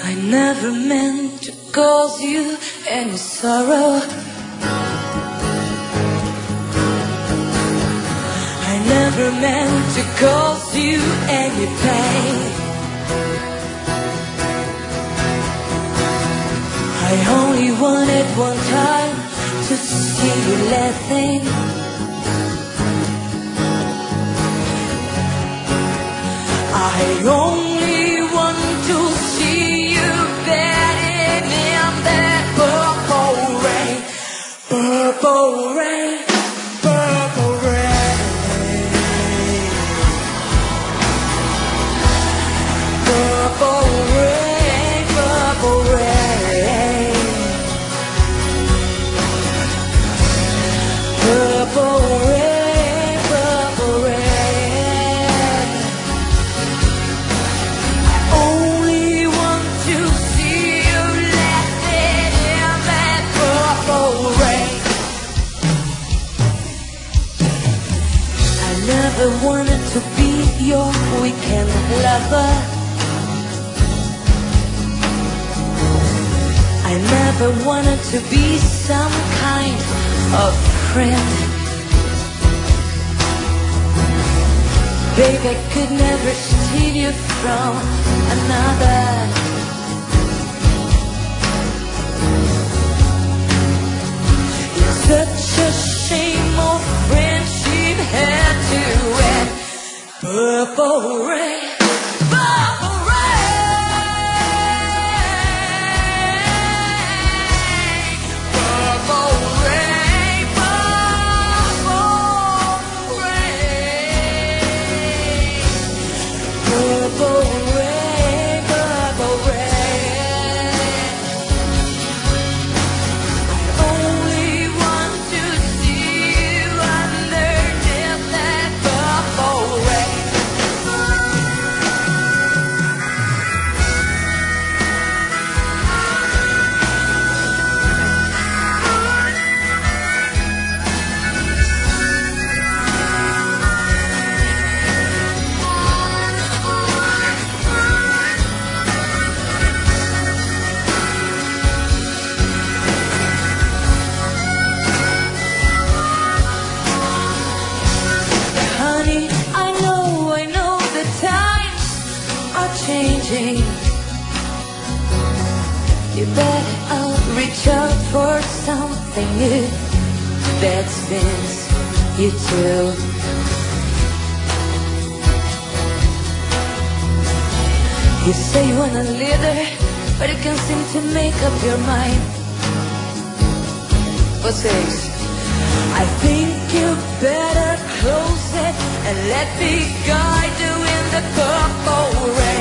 I never meant to cause you any sorrow. I never meant to cause you any pain. I only wanted one time to see you laughing. I only want to see you batting in that purple rain, purple rain, purple rain, purple rain, purple rain, purple rain, purple rain. I wanted to be your weekend lover. I never wanted to be some kind of friend. Babe, I could never steal you from another. It's such a shame our friendship had to end. Purple rain, purple rain, purple rain, purple rain, purple rain, purple rain. I only want to see you underneath that purple rain. Honey, I know the times are changing. You better reach out for something new that spins you too. You say you wanna live there, but you can't seem to make up your mind. What's this? I think you better close it and let me guide you in the purple rain.